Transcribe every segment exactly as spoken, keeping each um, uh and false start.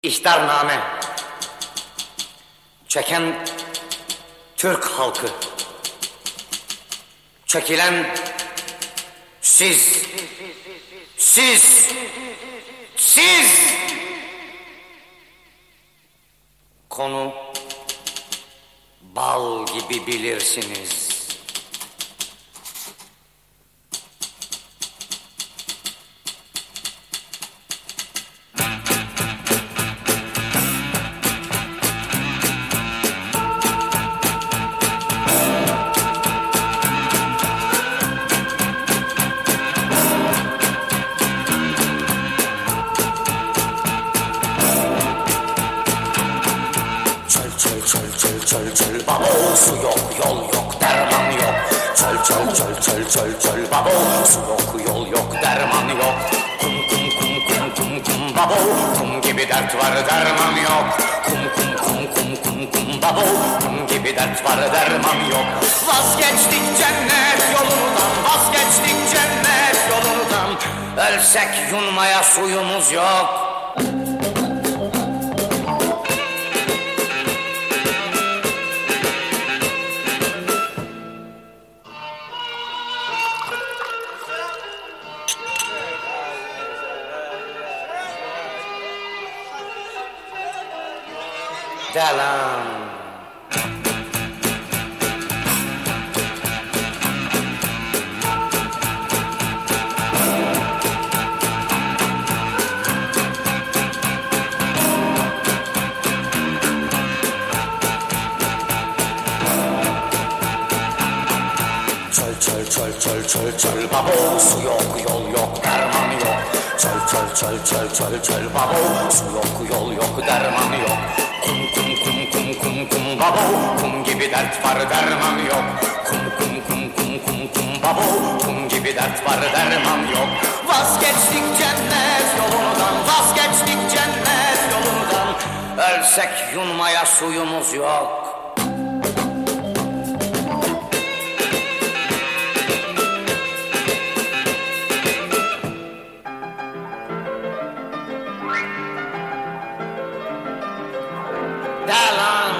İhtarname. Çeken Türk halkı. Çekilen siz. Siz. Siz. Konu bal gibi bilirsiniz. Çöl çöl çöl çöl babo, su yok yol yok derman yok. Çöl çöl çöl çöl çöl çöl babo, su yok yol yok derman yok. Kum kum kum kum kum kum babo, kum gibi dert var derman yok. Kum kum kum kum kum kum babo, kum gibi dert var derman yok. Vazgeçtik cennet yolundan, vazgeçtik cennet yolundan. Ölsek yunmaya suyumuz yok. Devam. Çöl çöl çöl çöl çöl çöl babo, su yok yol yok derman yok. Çöl çöl çöl çöl çöl çöl babo, su yok yol yok derman yok. Kum kum kum kum kum kum babo, kum gibi dert var derman yok. Kum kum kum kum kum kum babo, kum gibi dert var derman yok. Vazgeçtik cennet yolundan, vazgeçtik cennet yolundan. Ölsek yunmaya suyumuz yok. Devam.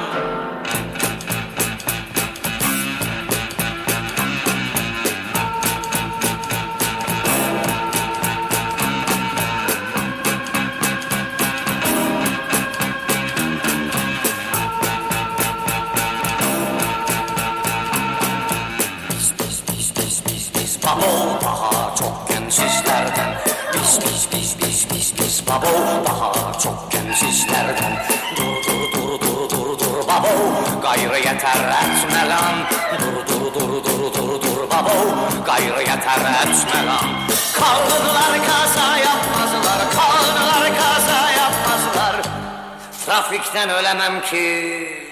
Biz biz biz biz biz biz babo daha çokken sizlerden. Biz biz biz biz biz biz babo daha çokken sizlerden. Dur dur dur dur dur dur babo, gayrı yeter etme lan. Dur dur dur dur dur dur babo, gayrı yeter etme lan. Kanunlar kaza yapmazlar, kanunlar kaza yapmazlar. Trafikten ölemem ki.